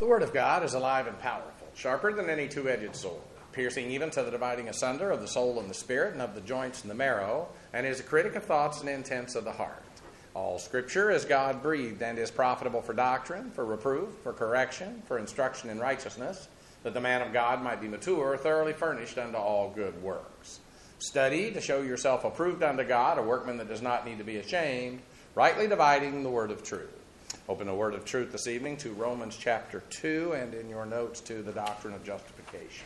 The Word of God is alive and powerful, sharper than any two-edged sword, piercing even to the dividing asunder of the soul and the spirit and of the joints and the marrow, and is a critic of thoughts and intents of the heart. All Scripture is God-breathed and is profitable for doctrine, for reproof, for correction, for instruction in righteousness, that the man of God might be mature, thoroughly furnished unto all good works. Study to show yourself approved unto God, a workman that does not need to be ashamed, rightly dividing the word of truth. Open the word of truth this evening to Romans chapter 2 and in your notes to the doctrine of justification.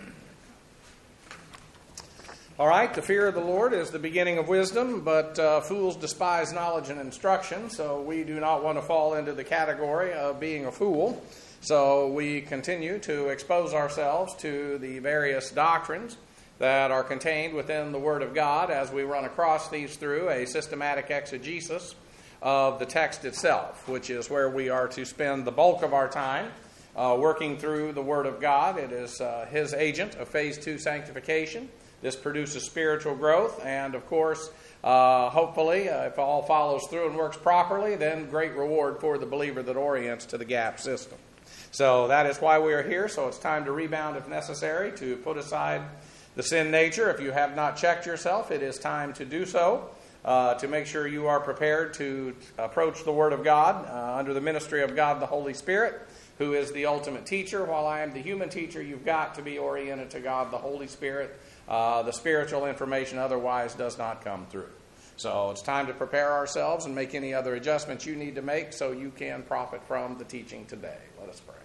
All right, the fear of the Lord is the beginning of wisdom, but fools despise knowledge and instruction, so we do not want to fall into the category of being a fool. So we continue to expose ourselves to the various doctrines that are contained within the Word of God as we run across these through a systematic exegesis of the text itself, which is where we are to spend the bulk of our time working through the Word of God. It is His agent of Phase 2 sanctification. This produces spiritual growth, and of course, hopefully, if all follows through and works properly, then great reward for the believer that orients to the GAP system. So that is why we are here. So it's time to rebound if necessary, to put aside the sin nature. If you have not checked yourself, it is time to do so. To make sure you are prepared to approach the Word of God under the ministry of God the Holy Spirit, who is the ultimate teacher. While I am the human teacher, you've got to be oriented to God the Holy Spirit. The spiritual information otherwise does not come through. So it's time to prepare ourselves and make any other adjustments you need to make so you can profit from the teaching today. Let us pray.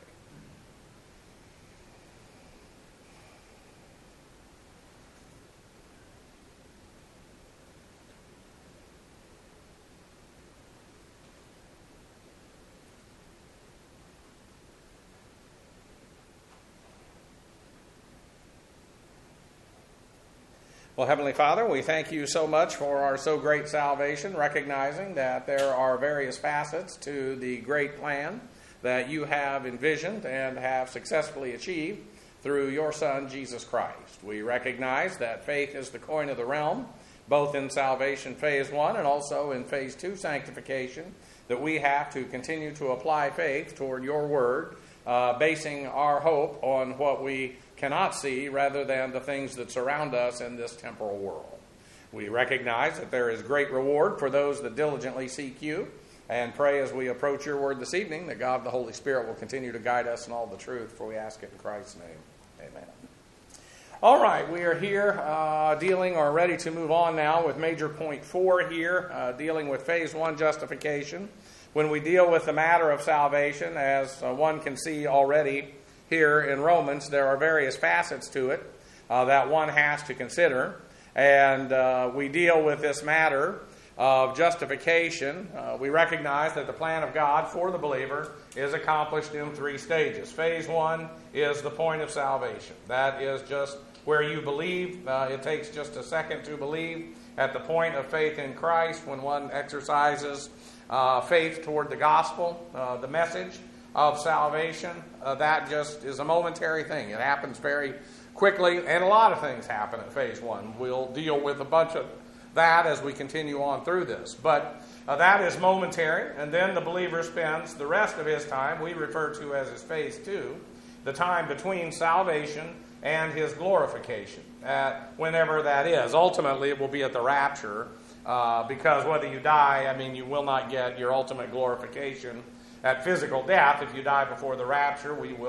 Well, Heavenly Father, we thank you so much for our so great salvation, recognizing that there are various facets to the great plan that you have envisioned and have successfully achieved through your Son, Jesus Christ. We recognize that faith is the coin of the realm, both in salvation phase 1 and also in phase 2 sanctification, that we have to continue to apply faith toward your word, basing our hope on what we cannot see rather than the things that surround us in this temporal world. We recognize that there is great reward for those that diligently seek you, and pray as we approach your word this evening that God the Holy Spirit will continue to guide us in all the truth, for we ask it in Christ's name. Amen. All right, we are here dealing or ready to move on now with major point 4 here, dealing with phase 1 justification. When we deal with the matter of salvation, as one can see already here in Romans, there are various facets to it that one has to consider. And we deal with this matter of justification. We recognize that the plan of God for the believer is accomplished in 3 stages. Phase 1 is the point of salvation. That is just where you believe. It takes just a second to believe at the point of faith in Christ when one exercises faith toward the gospel, the message of salvation. That just is a momentary thing. It happens very quickly, and a lot of things happen at phase 1. We'll deal with a bunch of that as we continue on through this. But that is momentary, and then the believer spends the rest of his time, we refer to as his phase 2, the time between salvation and his glorification, whenever that is. Ultimately, it will be at the rapture, because whether you die, you will not get your ultimate glorification at physical death. If you die before the rapture,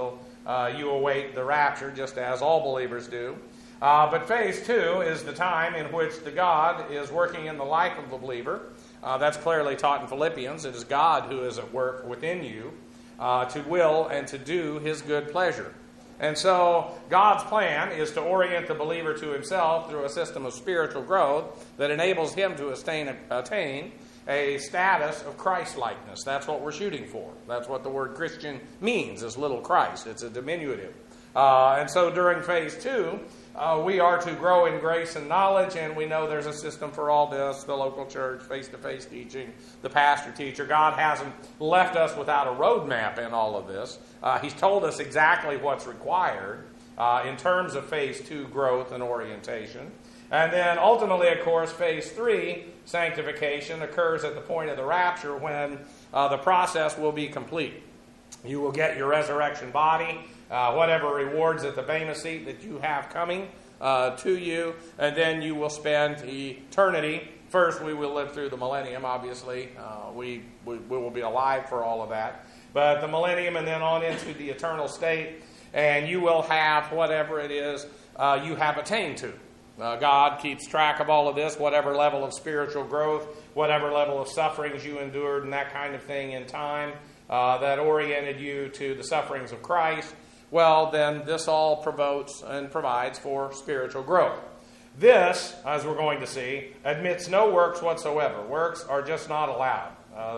you await the rapture, just as all believers do. But phase 2 is the time in which the God is working in the life of the believer. That's clearly taught in Philippians. It is God who is at work within you to will and to do His good pleasure. And so God's plan is to orient the believer to Himself through a system of spiritual growth that enables him to attain a status of Christ-likeness. That's what we're shooting for. That's what the word Christian means, is little Christ. It's a diminutive. And so during phase 2, we are to grow in grace and knowledge, and we know there's a system for all this, the local church, face-to-face teaching, the pastor-teacher. God hasn't left us without a roadmap in all of this. He's told us exactly what's required in terms of phase 2 growth and orientation. And then ultimately, of course, phase 3, sanctification, occurs at the point of the rapture when the process will be complete. You will get your resurrection body, whatever rewards at the Bema seat that you have coming to you, and then you will spend eternity. First, we will live through the millennium, obviously. We will be alive for all of that. But the millennium and then on into the eternal state, and you will have whatever it is you have attained to. God keeps track of all of this, whatever level of spiritual growth, whatever level of sufferings you endured and that kind of thing in time that oriented you to the sufferings of Christ. Well, then this all promotes and provides for spiritual growth. This, as we're going to see, admits no works whatsoever. Works are just not allowed.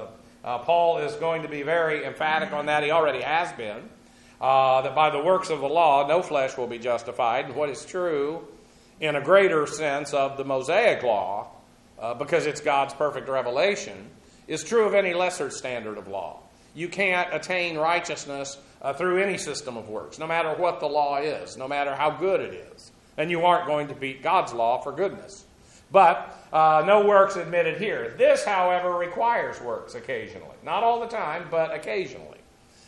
Paul is going to be very emphatic on that. He already has been. That by the works of the law, no flesh will be justified. And what is true in a greater sense of the Mosaic law, because it's God's perfect revelation, is true of any lesser standard of law. You can't attain righteousness through any system of works, no matter what the law is, no matter how good it is. And you aren't going to beat God's law for goodness. But no works admitted here. This, however, requires works occasionally. Not all the time, but occasionally.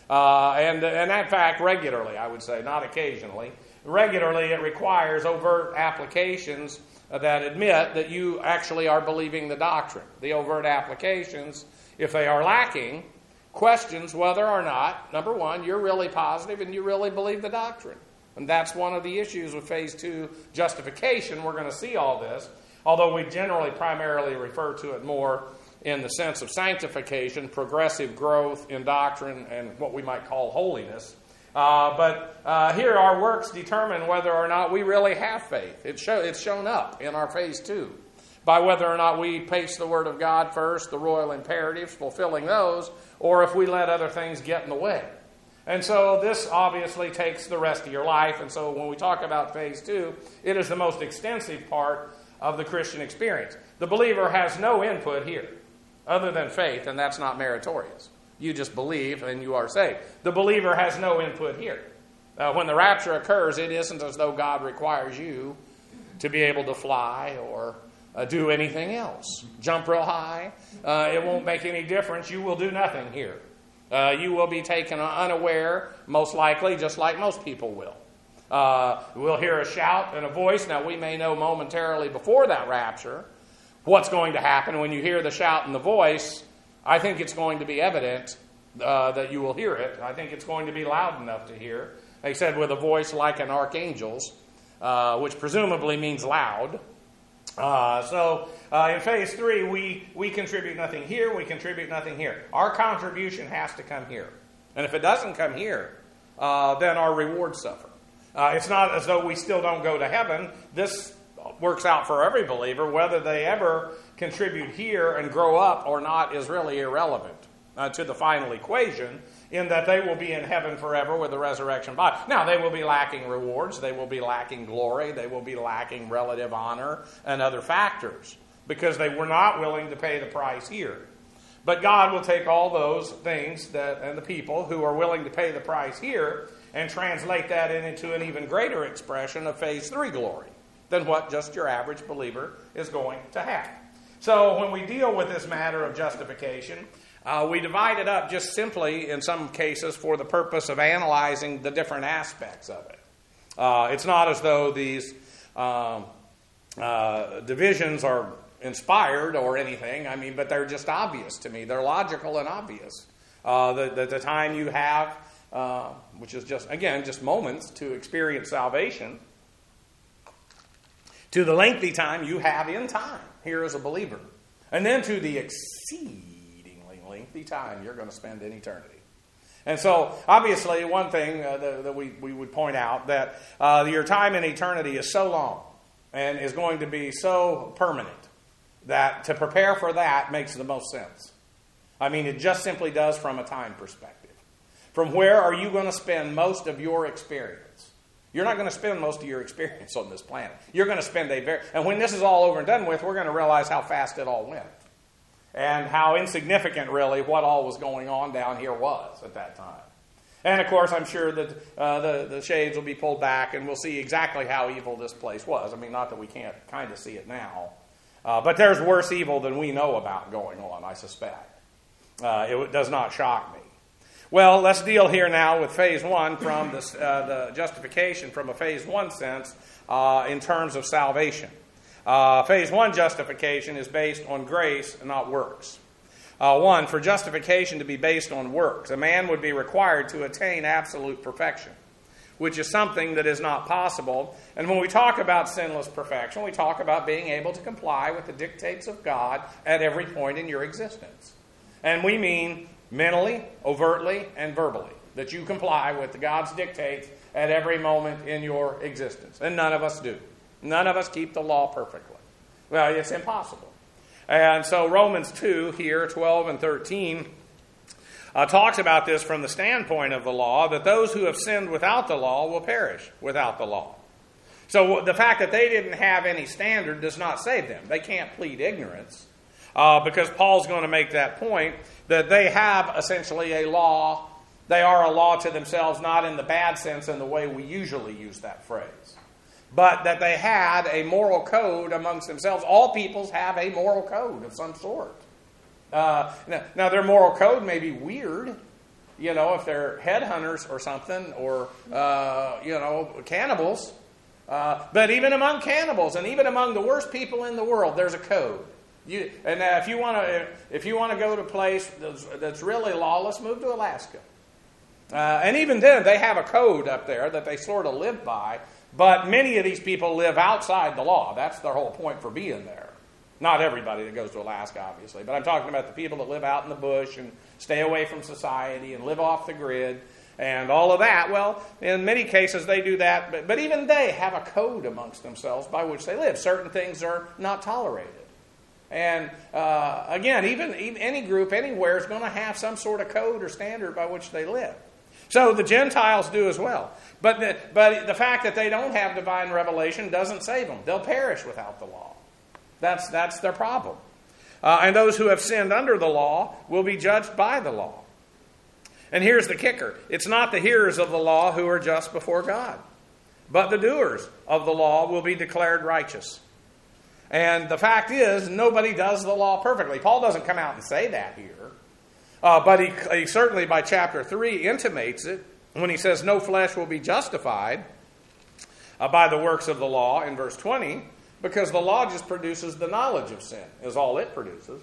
And in fact, regularly, I would say, not occasionally. Regularly, it requires overt applications that admit that you actually are believing the doctrine. The overt applications, if they are lacking, questions whether or not, number one, you're really positive and you really believe the doctrine. And that's one of the issues with Phase 2 justification. We're going to see all this, although we generally primarily refer to it more in the sense of sanctification, progressive growth in doctrine, and what we might call holiness. But here our works determine whether or not we really have faith. It's shown up in our Phase 2 by whether or not we pace the Word of God first, the royal imperatives, fulfilling those, or if we let other things get in the way. And so this obviously takes the rest of your life. And so when we talk about Phase 2, it is the most extensive part of the Christian experience. The believer has no input here other than faith, and that's not meritorious. You just believe and you are saved. The believer has no input here. When the rapture occurs, it isn't as though God requires you to be able to fly or do anything else. Jump real high. It won't make any difference. You will do nothing here. You will be taken unaware, most likely, just like most people will. We'll hear a shout and a voice. Now, we may know momentarily before that rapture what's going to happen. When you hear the shout and the voice, I think it's going to be evident that you will hear it. I think it's going to be loud enough to hear. They said with a voice like an archangel's, which presumably means loud. So in Phase 3, we contribute nothing here, we contribute nothing here. Our contribution has to come here. And if it doesn't come here, then our rewards suffer. It's not as though we still don't go to heaven. This works out for every believer. Whether they ever contribute here and grow up or not is really irrelevant to the final equation, in that they will be in heaven forever with the resurrection body. Now, they will be lacking rewards, they will be lacking glory, they will be lacking relative honor and other factors, because they were not willing to pay the price here. But God will take all those things and the people who are willing to pay the price here and translate that into an even greater expression of Phase 3 glory than what just your average believer is going to have. So when we deal with this matter of justification, we divide it up just simply, in some cases, for the purpose of analyzing the different aspects of it. It's not as though these divisions are inspired or anything, but they're just obvious to me. They're logical and obvious. The time you have, which is just moments to experience salvation, to the lengthy time you have in time here as a believer, and then to the exceedingly lengthy time you're going to spend in eternity. And so, obviously, one thing that we would point out, that your time in eternity is so long and is going to be so permanent that to prepare for that makes the most sense. It just simply does from a time perspective. From where are you going to spend most of your experience? You're not going to spend most of your experience on this planet. You're going to spend and when this is all over and done with, we're going to realize how fast it all went. And how insignificant, really, what all was going on down here was at that time. And, of course, I'm sure that the shades will be pulled back and we'll see exactly how evil this place was. Not that we can't kind of see it now. But there's worse evil than we know about going on, I suspect. It does not shock me. Well, let's deal here now with phase one from the justification from a phase one sense in terms of salvation. Phase one justification is based on grace and not works. One, for justification to be based on works, a man would be required to attain absolute perfection, which is something that is not possible. And when we talk about sinless perfection, we talk about being able to comply with the dictates of God at every point in your existence. And we mean mentally, overtly, and verbally, that you comply with God's dictates at every moment in your existence. And none of us do. None of us keep the law perfectly. Well, it's impossible. And so Romans 2 here, 12 and 13, talks about this from the standpoint of the law, that those who have sinned without the law will perish without the law. So the fact that they didn't have any standard does not save them. They can't plead ignorance, because Paul's going to make that point, that they have essentially a law. They are a law to themselves, not in the bad sense in the way we usually use that phrase, but that they had a moral code amongst themselves. All peoples have a moral code of some sort. Now, their moral code may be weird, if they're headhunters or something, or, cannibals. But even among cannibals, and even among the worst people in the world, there's a code. If you want to go to a place that's really lawless, move to Alaska. And even then, they have a code up there that they sort of live by. But many of these people live outside the law. That's their whole point for being there. Not everybody that goes to Alaska, obviously. But I'm talking about the people that live out in the bush and stay away from society and live off the grid and all of that. Well, in many cases they do that. But even they have a code amongst themselves by which they live. Certain things are not tolerated. And again, even any group anywhere is going to have some sort of code or standard by which they live. So the Gentiles do as well. But the fact that they don't have divine revelation doesn't save them. They'll perish without the law. That's their problem. And those who have sinned under the law will be judged by the law. And here's the kicker. It's not the hearers of the law who are just before God, but the doers of the law will be declared righteous. And the fact is, nobody does the law perfectly. Paul doesn't come out and say that here. But he certainly by chapter 3 intimates it when he says no flesh will be justified by the works of the law in verse 20, because the law just produces the knowledge of sin, is all it produces.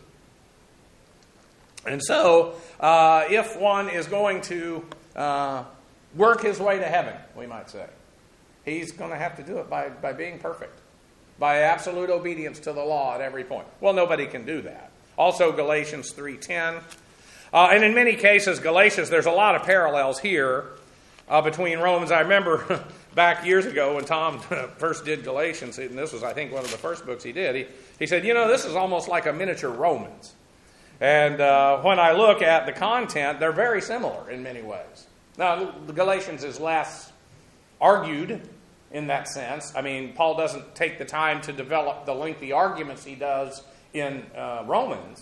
And so if one is going to work his way to heaven, we might say, he's going to have to do it by being perfect, by absolute obedience to the law at every point. Well, nobody can do that. Also Galatians 3:10. And in many cases, Galatians, there's a lot of parallels here between Romans. I remember back years ago when Tom first did Galatians, and this was, I think, one of the first books he did, he said, this is almost like a miniature Romans. And when I look at the content, they're very similar in many ways. Now, the Galatians is less argued in that sense. I mean, Paul doesn't take the time to develop the lengthy arguments he does in Romans.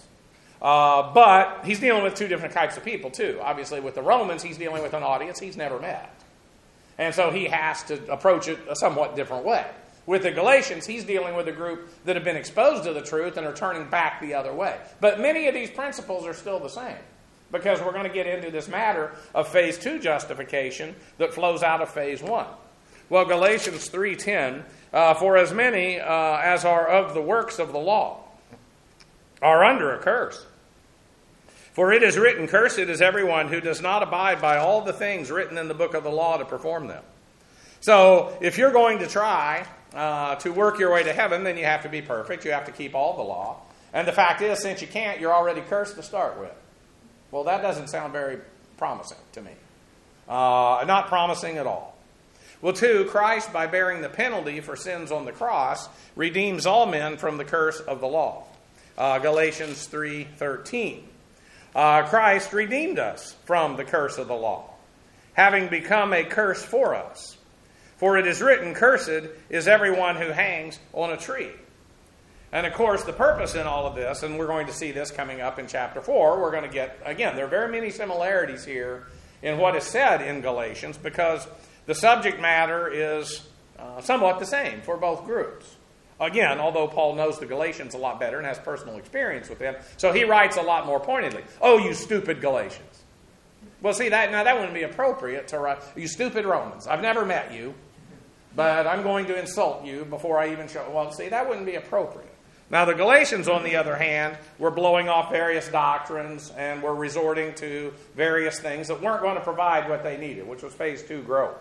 But he's dealing with two different types of people, too. Obviously, with the Romans, he's dealing with an audience he's never met. And so he has to approach it a somewhat different way. With the Galatians, he's dealing with a group that have been exposed to the truth and are turning back the other way. But many of these principles are still the same, because we're going to get into this matter of phase 2 justification that flows out of phase 1. Well, Galatians 3:10, for as many as are of the works of the law are under a curse. For it is written, cursed is everyone who does not abide by all the things written in the book of the law to perform them. So if you're going to try to work your way to heaven, then you have to be perfect. You have to keep all the law. And the fact is, since you can't, you're already cursed to start with. Well, that doesn't sound very promising to me. Not promising at all. Well, 2, Christ, by bearing the penalty for sins on the cross, redeems all men from the curse of the law. Galatians 3:13. Christ redeemed us from the curse of the law, having become a curse for us. For it is written, cursed is everyone who hangs on a tree. And of course, the purpose in all of this, and we're going to see this coming up in chapter 4, we're going to get, again, there are very many similarities here in what is said in Galatians, because the subject matter is somewhat the same for both groups. Again, although Paul knows the Galatians a lot better and has personal experience with them, so he writes a lot more pointedly. Oh, you stupid Galatians. Well, see, that wouldn't be appropriate to write. You stupid Romans, I've never met you, but I'm going to insult you before I even show. Well, see, that wouldn't be appropriate. Now, the Galatians, on the other hand, were blowing off various doctrines and were resorting to various things that weren't going to provide what they needed, which was phase 2 growth.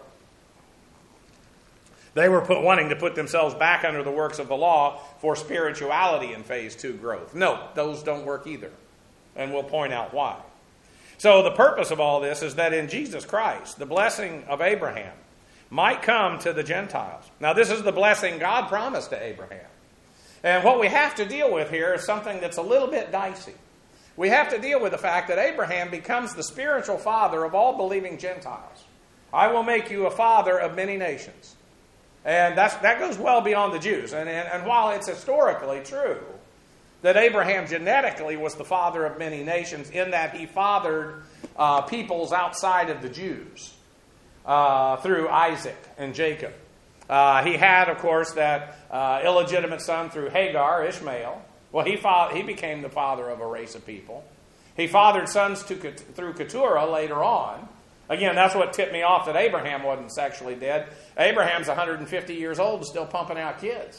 They were wanting to put themselves back under the works of the law for spirituality in phase 2 growth. No, those don't work either. And we'll point out why. So the purpose of all this is that in Jesus Christ, the blessing of Abraham might come to the Gentiles. Now, this is the blessing God promised to Abraham. And what we have to deal with here is something that's a little bit dicey. We have to deal with the fact that Abraham becomes the spiritual father of all believing Gentiles. I will make you a father of many nations. And that goes well beyond the Jews. And while it's historically true that Abraham genetically was the father of many nations in that he fathered peoples outside of the Jews through Isaac and Jacob. He had, of course, that illegitimate son through Hagar, Ishmael. Well, he became the father of a race of people. He fathered sons through Keturah later on. Again, that's what tipped me off that Abraham wasn't sexually dead. Abraham's 150 years old and still pumping out kids.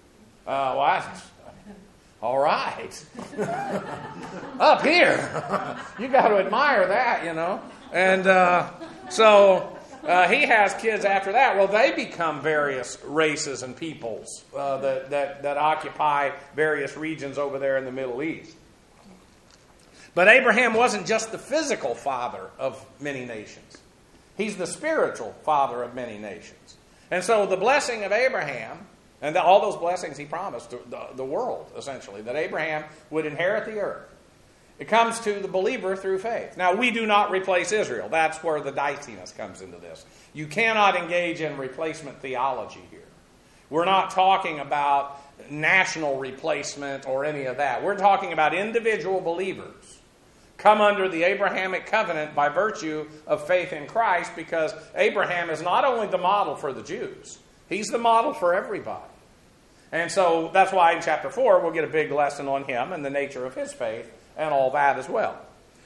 All right. Up here. You got to admire that, you know. And so he has kids after that. Well, they become various races and peoples that occupy various regions over there in the Middle East. But Abraham wasn't just the physical father of many nations. He's the spiritual father of many nations. And so the blessing of Abraham, and all those blessings he promised to the world, essentially, that Abraham would inherit the earth, it comes to the believer through faith. Now, we do not replace Israel. That's where the diciness comes into this. You cannot engage in replacement theology here. We're not talking about national replacement or any of that. We're talking about individual believers come under the Abrahamic covenant by virtue of faith in Christ, because Abraham is not only the model for the Jews, he's the model for everybody. And so that's why in chapter 4 we'll get a big lesson on him and the nature of his faith and all that as well.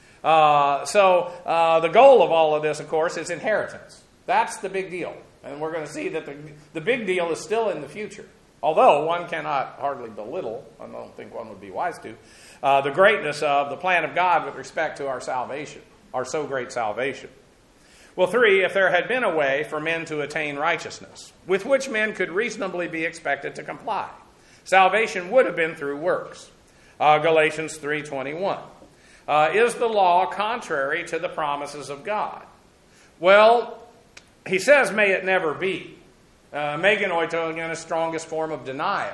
The goal of all of this, of course, is inheritance. That's the big deal. And we're going to see that the big deal is still in the future. Although one cannot hardly belittle, I don't think one would be wise to, the greatness of the plan of God with respect to our salvation, our so great salvation. Well, 3, if there had been a way for men to attain righteousness, with which men could reasonably be expected to comply, salvation would have been through works. Galatians 3:21. Is the law contrary to the promises of God? Well, he says, may it never be. Meganoito, again, is strongest form of denial.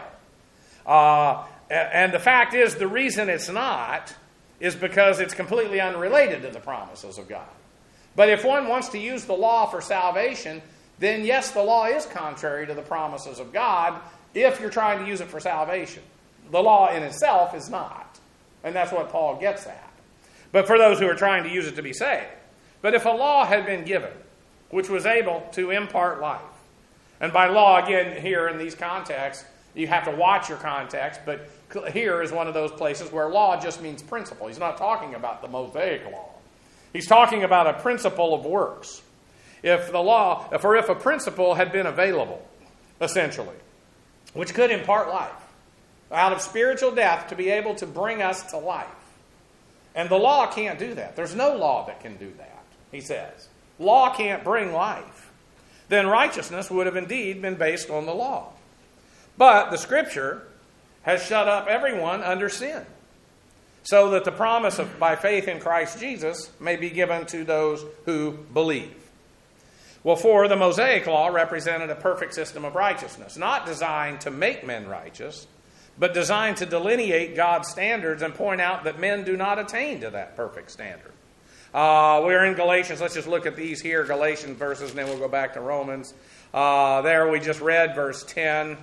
And the fact is, the reason it's not is because it's completely unrelated to the promises of God. But if one wants to use the law for salvation, then yes, the law is contrary to the promises of God if you're trying to use it for salvation. The law in itself is not. And that's what Paul gets at. But for those who are trying to use it to be saved. But if a law had been given, which was able to impart life, and by law, again, here in these contexts, you have to watch your context, but here is one of those places where law just means principle. He's not talking about the Mosaic law. He's talking about a principle of works. If a principle had been available, essentially, which could impart life, out of spiritual death to be able to bring us to life. And the law can't do that. There's no law that can do that, he says. Law can't bring life. Then righteousness would have indeed been based on the law. But the Scripture has shut up everyone under sin, so that the promise of by faith in Christ Jesus may be given to those who believe. Well, 4, the Mosaic law represented a perfect system of righteousness, not designed to make men righteous, but designed to delineate God's standards and point out that men do not attain to that perfect standard. We're in Galatians. Let's just look at these here, Galatians verses, and then we'll go back to Romans. There we just read verse 10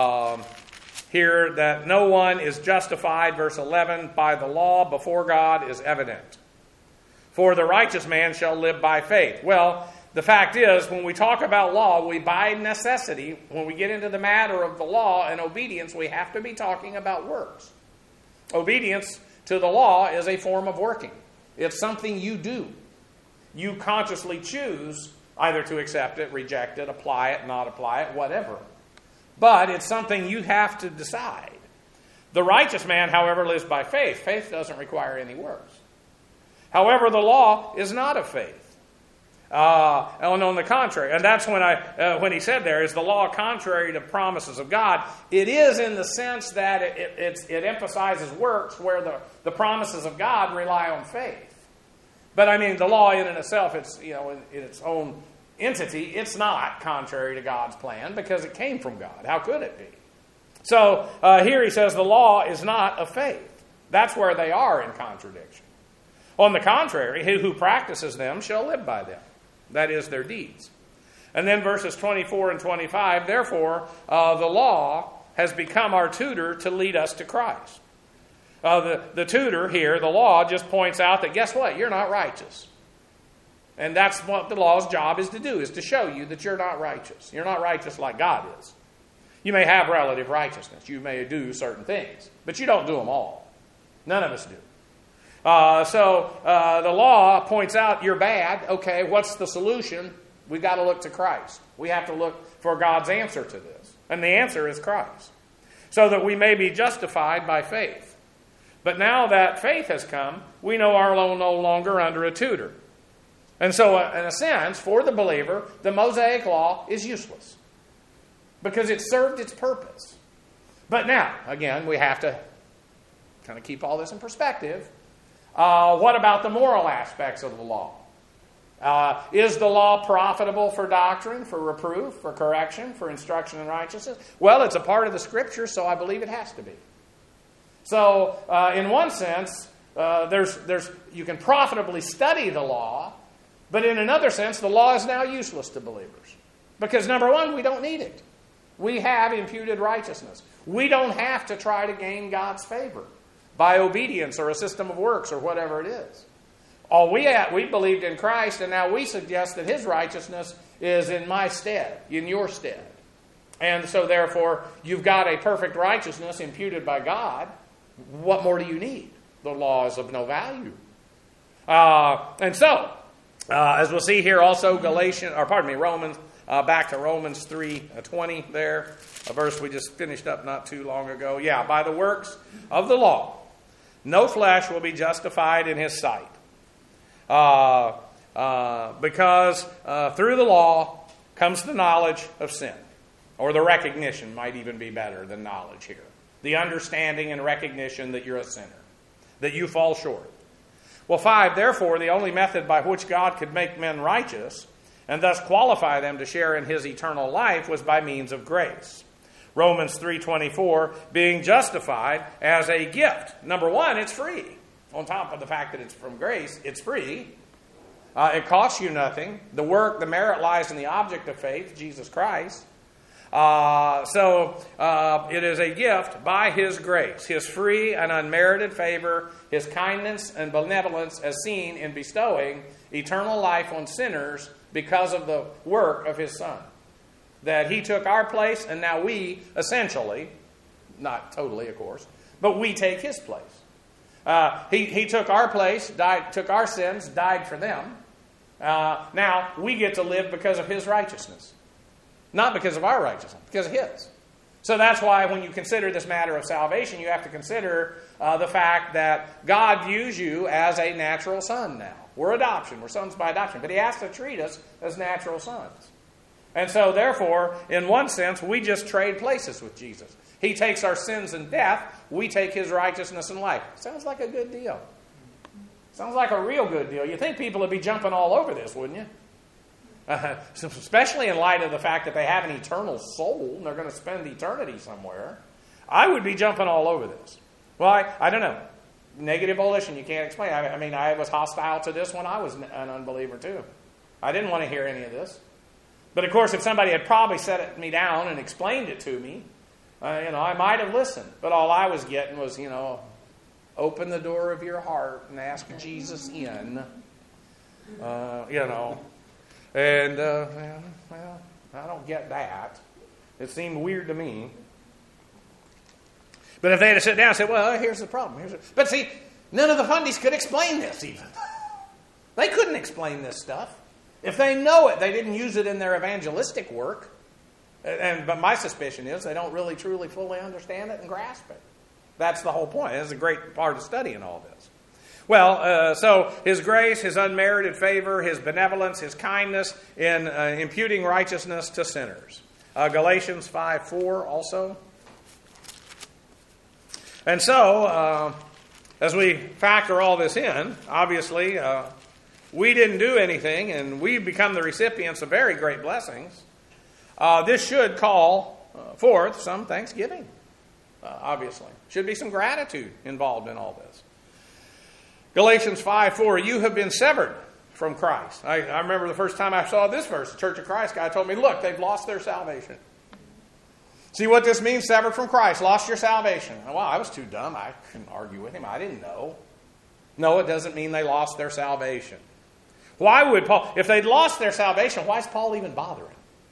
here, that no one is justified, verse 11, by the law before God is evident. For the righteous man shall live by faith. Well, the fact is, when we talk about law, we by necessity, when we get into the matter of the law and obedience, we have to be talking about works. Obedience to the law is a form of working. It's something you do. You consciously choose either to accept it, reject it, apply it, not apply it, whatever. But it's something you have to decide. The righteous man, however, lives by faith. Faith doesn't require any works. However, the law is not of faith. And on the contrary, and that's when he said there, is the law contrary to promises of God? It is in the sense that it emphasizes works where the promises of God rely on faith. But I mean, the law in and itself, it's, in its own entity, it's not contrary to God's plan because it came from God. How could it be? So here he says the law is not of faith. That's where they are in contradiction. On the contrary, he who practices them shall live by them. That is, their deeds. And then verses 24 and 25, therefore, the law has become our tutor to lead us to Christ. The tutor here, the law, just points out that, guess what? You're not righteous. And that's what the law's job is to do, is to show you that you're not righteous. You're not righteous like God is. You may have relative righteousness. You may do certain things. But you don't do them all. None of us do. So the law points out you're bad. Okay, what's the solution? We've got to look to Christ. We have to look for God's answer to this. And the answer is Christ. So that we may be justified by faith. But now that faith has come, we know are no longer under a tutor. And so, in a sense, for the believer, the Mosaic law is useless. Because it served its purpose. But now, again, we have to kind of keep all this in perspective. What about the moral aspects of the law? Is the law profitable for doctrine, for reproof, for correction, for instruction in righteousness? Well, it's a part of the Scripture, so I believe it has to be. So, in one sense, you can profitably study the law, but in another sense, the law is now useless to believers. Because number one, we don't need it. We have imputed righteousness. We don't have to try to gain God's favor by obedience or a system of works or whatever it is. We believed in Christ, and now we suggest that His righteousness is in my stead, in your stead. And so therefore, you've got a perfect righteousness imputed by God. What more do you need? The law is of no value. And so, as we'll see here also, Romans, back to Romans 3:20 there, a verse we just finished up not too long ago. Yeah, by the works of the law, no flesh will be justified in his sight. Because through the law comes the knowledge of sin. Or the recognition might even be better than knowledge here. The understanding and recognition that you're a sinner. That you fall short. Well, 5, therefore, the only method by which God could make men righteous and thus qualify them to share in His eternal life was by means of grace. Romans 3:24, being justified as a gift. Number one, it's free. On top of the fact that it's from grace, it's free. It costs you nothing. The merit lies in the object of faith, Jesus Christ. So it is a gift by His grace, His free and unmerited favor, His kindness and benevolence as seen in bestowing eternal life on sinners because of the work of His Son. That He took our place, and now we essentially, not totally of course, but we take His place. He took our place, took our sins, died for them. Now we get to live because of His righteousness. Not because of our righteousness, because of His. So that's why when you consider this matter of salvation, you have to consider the fact that God views you as a natural son now. We're adoption. We're sons by adoption. But He has to treat us as natural sons. And so therefore, in one sense, we just trade places with Jesus. He takes our sins and death. We take His righteousness and life. Sounds like a good deal. Sounds like a real good deal. You'd think people would be jumping all over this, wouldn't you? Especially in light of the fact that they have an eternal soul and they're going to spend eternity somewhere. I would be jumping all over this. Well, I don't know. Negative volition, you can't explain. I mean, I was hostile to this when I was an unbeliever too. I didn't want to hear any of this. But of course, if somebody had probably set me down and explained it to me, I might have listened. But all I was getting was, open the door of your heart and ask Jesus in. And, I don't get that. It seemed weird to me. But if they had to sit down and say, well, here's the problem. But see, none of the fundies could explain this even. They couldn't explain this stuff. If they know it, they didn't use it in their evangelistic work. But my suspicion is they don't really truly fully understand it and grasp it. That's the whole point. It's a great part of studying all this. Well, so His grace, His unmerited favor, His benevolence, His kindness in imputing righteousness to sinners. Galatians 5:4 also. And so, as we factor all this in, obviously, we didn't do anything, and we've become the recipients of very great blessings. This should call forth some thanksgiving, obviously. Should be some gratitude involved in all this. Galatians 5:4, you have been severed from Christ. I remember the first time I saw this verse, the Church of Christ guy told me, look, they've lost their salvation. See what this means? Severed from Christ, lost your salvation. Well, I was too dumb. I couldn't argue with him. I didn't know. No, it doesn't mean they lost their salvation. Why would Paul, if they'd lost their salvation, why is Paul even bothering?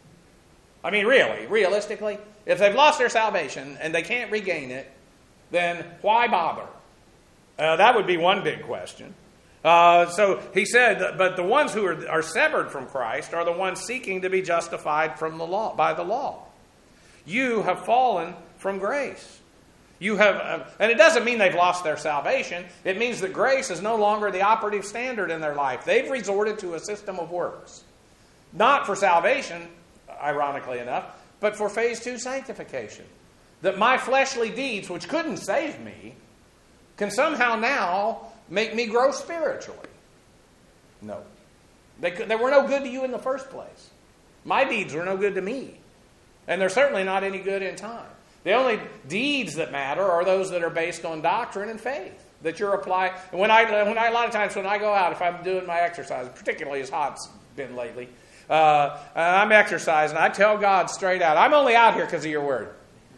I mean, really, realistically, if they've lost their salvation and they can't regain it, then why bother? That would be one big question. So he said, but the ones who are severed from Christ are the ones seeking to be justified from the law by the law. You have fallen from grace. You have, and it doesn't mean they've lost their salvation. It means that grace is no longer the operative standard in their life. They've resorted to a system of works. Not for salvation, ironically enough, but for phase 2 sanctification. That my fleshly deeds, which couldn't save me, can somehow now make me grow spiritually. No. They were no good to you in the first place. My deeds were no good to me. And they're certainly not any good in time. The only deeds that matter are those that are based on doctrine and faith. That you're applying. And when I a lot of times when I go out, if I'm doing my exercise, particularly as hot it's been lately, I'm exercising, I tell God straight out, I'm only out here because of your word.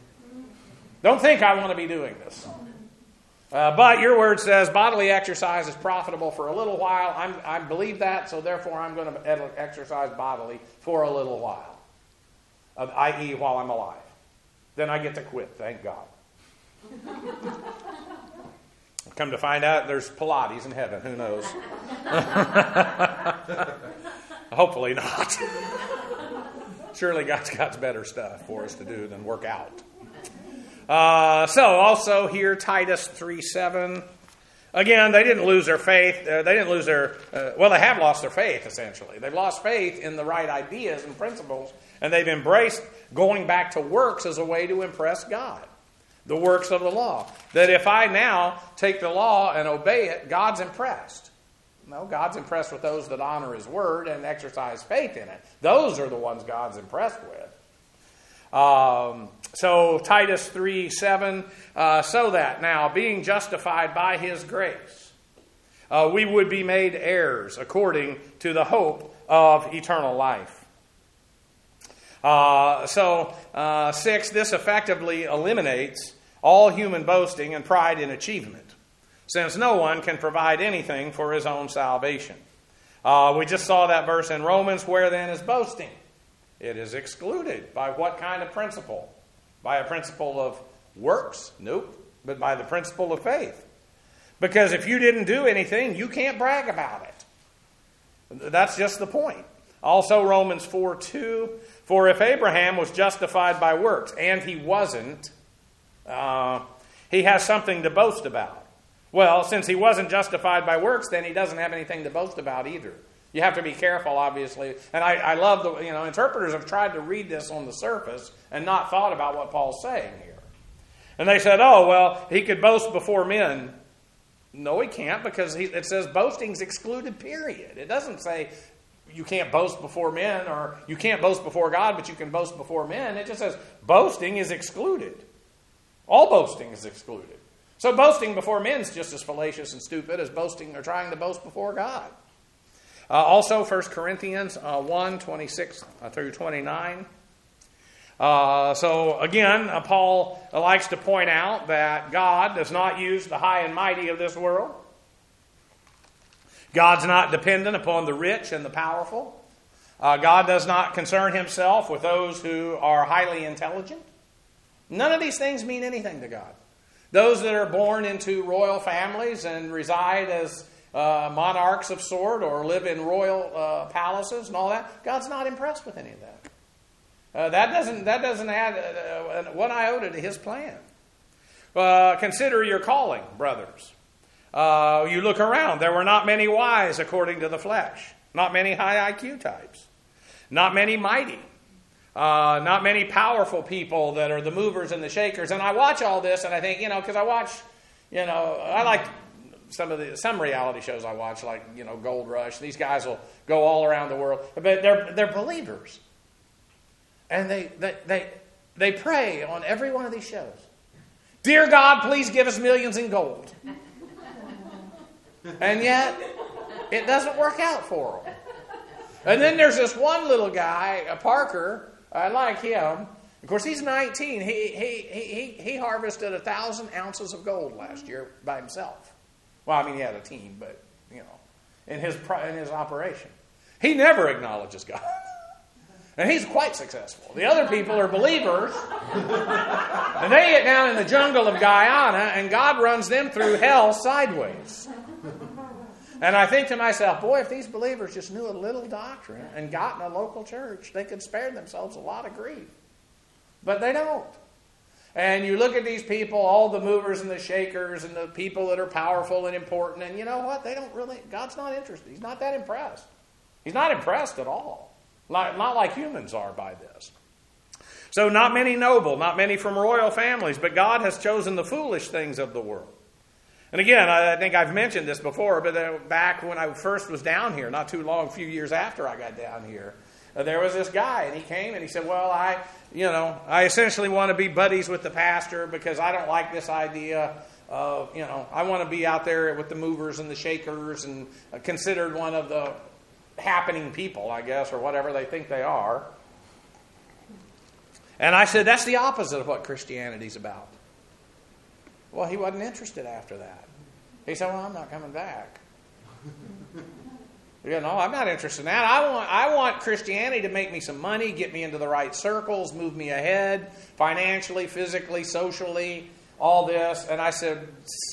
Don't think I want to be doing this. But your word says bodily exercise is profitable for a little while. I believe that, so therefore I'm going to exercise bodily for a little while. I.e. while I'm alive. Then I get to quit, thank God. Come to find out there's Pilates in heaven, who knows? Hopefully not. Surely God's got better stuff for us to do than work out. So also here, Titus 3:7. Again, they didn't lose their faith. They didn't lose their... they have lost their faith, essentially. They've lost faith in the right ideas and principles, and they've embraced going back to works as a way to impress God. The works of the law. That if I now take the law and obey it, God's impressed. No, God's impressed with those that honor His word and exercise faith in it. Those are the ones God's impressed with. So Titus 3:7, so that now, being justified by His grace, we would be made heirs according to the hope of eternal life. 6, this effectively eliminates all human boasting and pride in achievement, since no one can provide anything for his own salvation. We just saw that verse in Romans, where then is boasting? It is excluded. By what kind of principle? By a principle of works? Nope. But by the principle of faith. Because if you didn't do anything, you can't brag about it. That's just the point. Also Romans 4:2, for if Abraham was justified by works, and he wasn't, he has something to boast about. Well, since he wasn't justified by works, then he doesn't have anything to boast about either. You have to be careful, obviously. And I love the, interpreters have tried to read this on the surface and not thought about what Paul's saying here. And they said, he could boast before men. No, he can't, because it says boasting's excluded, period. It doesn't say you can't boast before men, or you can't boast before God, but you can boast before men. It just says boasting is excluded. All boasting is excluded. So boasting before men is just as fallacious and stupid as boasting or trying to boast before God. Also, 1 Corinthians 1:26 through 29. So again, Paul likes to point out that God does not use the high and mighty of this world. God's not dependent upon the rich and the powerful. God does not concern Himself with those who are highly intelligent. None of these things mean anything to God. Those that are born into royal families and reside as monarchs of sort or live in royal palaces and all that. God's not impressed with any of that. That doesn't add one iota to his plan. Consider your calling, brothers. You look around. There were not many wise according to the flesh. Not many high IQ types. Not many mighty. Not many powerful people that are the movers and the shakers. And I watch all this and I think, because I watch, I like some reality shows I watch, like, Gold Rush. These guys will go all around the world. But they're believers. And they pray on every one of these shows. Dear God, please give us millions in gold. And yet, it doesn't work out for them. And then there's this one little guy, Parker. I like him. Of course, he's 19. He harvested 1,000 ounces of gold last year by himself. Well, I mean, he had a team, but in his operation, he never acknowledges God, and he's quite successful. The other people are believers, and they get down in the jungle of Guyana, and God runs them through hell sideways. And I think to myself, boy, if these believers just knew a little doctrine and got in a local church, they could spare themselves a lot of grief. But they don't. And you look at these people, all the movers and the shakers and the people that are powerful and important, and you know what? God's not interested. He's not that impressed. He's not impressed at all. Not like humans are by this. So not many noble, not many from royal families, but God has chosen the foolish things of the world. And again, I think I've mentioned this before, but back when I first was down here, not too long, a few years after I got down here, there was this guy, and he came and he said, well, I essentially want to be buddies with the pastor because I don't like this idea of, I want to be out there with the movers and the shakers and considered one of the happening people, I guess, or whatever they think they are. And I said, that's the opposite of what Christianity's about. Well, he wasn't interested after that. He said, well, I'm not coming back. I'm not interested in that. I want Christianity to make me some money, get me into the right circles, move me ahead, financially, physically, socially, all this. And I said,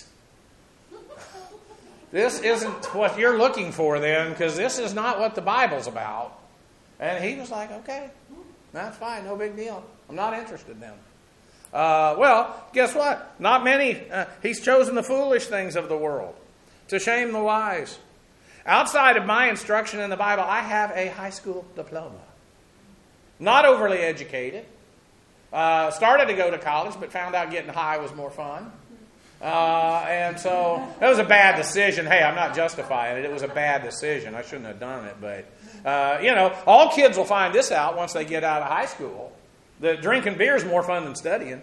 this isn't what you're looking for then, because this is not what the Bible's about. And he was like, okay, that's fine, no big deal. I'm not interested then. Well, guess what? Not many. He's chosen the foolish things of the world to shame the wise. Outside of my instruction in the Bible, I have a high school diploma. Not overly educated. Started to go to college, but found out getting high was more fun. And so that was a bad decision. Hey, I'm not justifying it. It was a bad decision. I shouldn't have done it. But, all kids will find this out once they get out of high school. That drinking beer is more fun than studying.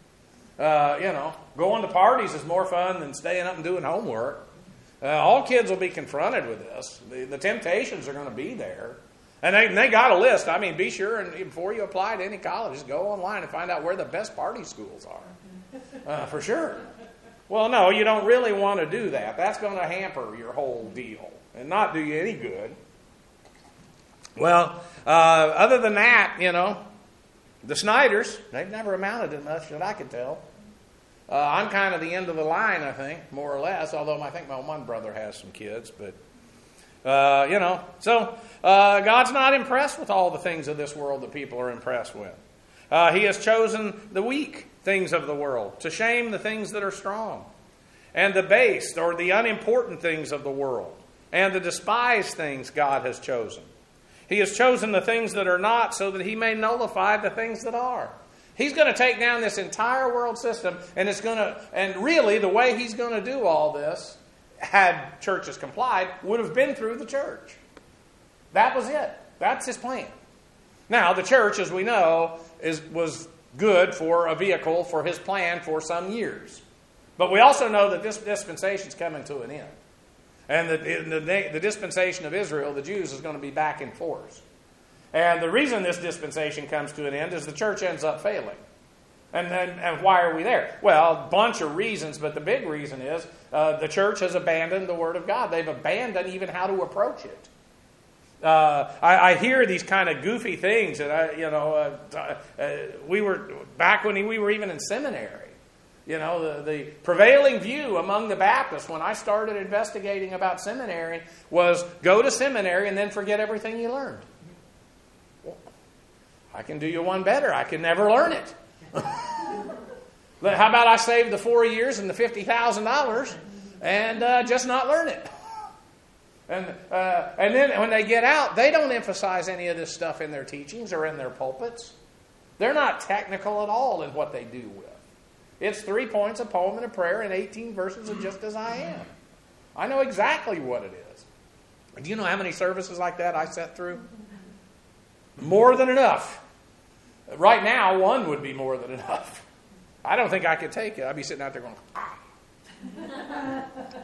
Going to parties is more fun than staying up and doing homework. All kids will be confronted with this. The temptations are going to be there. And they got a list. I mean, be sure, and before you apply to any college, go online and find out where the best party schools are. For sure. Well, no, you don't really want to do that. That's going to hamper your whole deal and not do you any good. Well, other than that, the Snyders, they've never amounted to much that I could tell. I'm kind of the end of the line, I think, more or less, although I think my one brother has some kids. But, so God's not impressed with all the things of this world that people are impressed with. He has chosen the weak things of the world to shame the things that are strong, and the base or the unimportant things of the world, and the despised things God has chosen. He has chosen the things that are not so that he may nullify the things that are. He's going to take down this entire world system, and really the way he's going to do all this, had churches complied, would have been through the church. That was it. That's his plan. Now, the church, as we know, was good for a vehicle for his plan for some years. But we also know that this dispensation is coming to an end. And the dispensation of Israel, the Jews, is going to be back in force. And the reason this dispensation comes to an end is the church ends up failing. And why are we there? Well, a bunch of reasons, but the big reason is the church has abandoned the Word of God. They've abandoned even how to approach it. I hear these kind of goofy things that we were back when we were even in seminary. You know, the prevailing view among the Baptists when I started investigating about seminary was go to seminary and then forget everything you learned. Well, I can do you one better. I can never learn it. How about I save the 4 years and the $50,000 and just not learn it? And then when they get out, they don't emphasize any of this stuff in their teachings or in their pulpits. They're not technical at all in what they do with. It's 3 points, a poem, and a prayer, and 18 verses of just as I am. I know exactly what it is. Do you know how many services like that I sat through? More than enough. Right now, one would be more than enough. I don't think I could take it. I'd be sitting out there going, ah.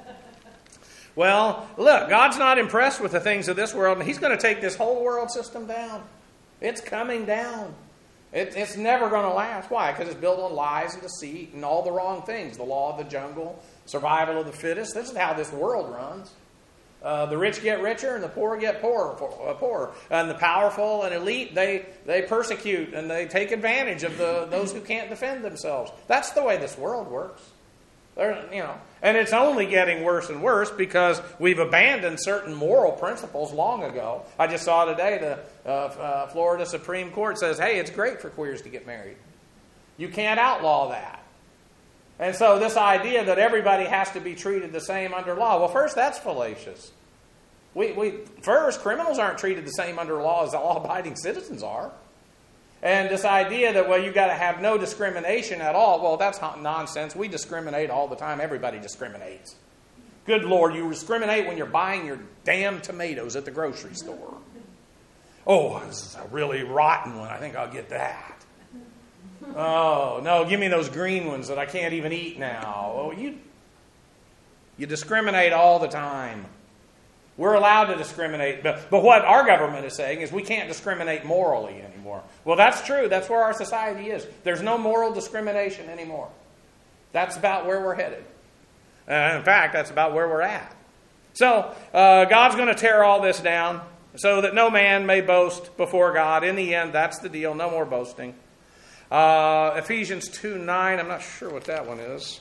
Well, look, God's not impressed with the things of this world, and He's going to take this whole world system down. It's coming down. It's never going to last. Why? Because it's built on lies and deceit and all the wrong things. The law of the jungle, survival of the fittest. This is how this world runs. The rich get richer and the poor get poorer. And the powerful and elite, they persecute and they take advantage of those who can't defend themselves. That's the way this world works. And it's only getting worse and worse because we've abandoned certain moral principles long ago. I just saw today the Florida Supreme Court says, hey, it's great for queers to get married. You can't outlaw that. And so this idea that everybody has to be treated the same under law, well, first, that's fallacious. First, criminals aren't treated the same under law as law-abiding citizens are. And this idea that, well, you've got to have no discrimination at all, well, that's nonsense. We discriminate all the time. Everybody discriminates. Good Lord, you discriminate when you're buying your damn tomatoes at the grocery store. Oh, this is a really rotten one. I think I'll get that. Oh, no, give me those green ones that I can't even eat now. Oh, you discriminate all the time. We're allowed to discriminate. But what our government is saying is we can't discriminate morally anymore. Well, that's true. That's where our society is. There's no moral discrimination anymore. That's about where we're headed. In fact, that's about where we're at. So, God's going to tear all this down so that no man may boast before God. In the end, that's the deal. No more boasting. Ephesians 2:9. I'm not sure what that one is.